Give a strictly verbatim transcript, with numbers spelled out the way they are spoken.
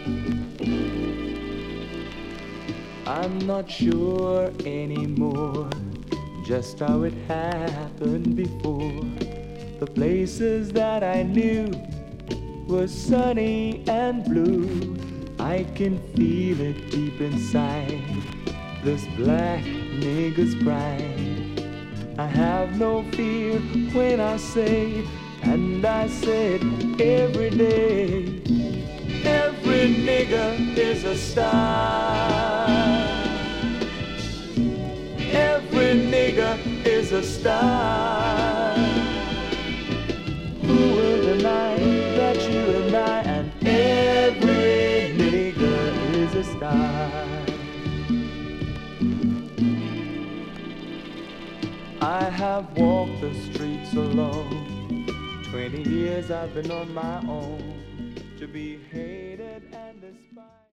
I'm not sure anymore just how it happened before. The places that I knew were sunny and blue. I can feel it deep inside, this black nigger's pride. I have no fear when I say, and I say it every day, every nigger is a star. Every nigger is a star. Who will deny that you and I and every nigger is a star? I have walked the streets alone. Twenty years I've been on my own, to be hated and despised.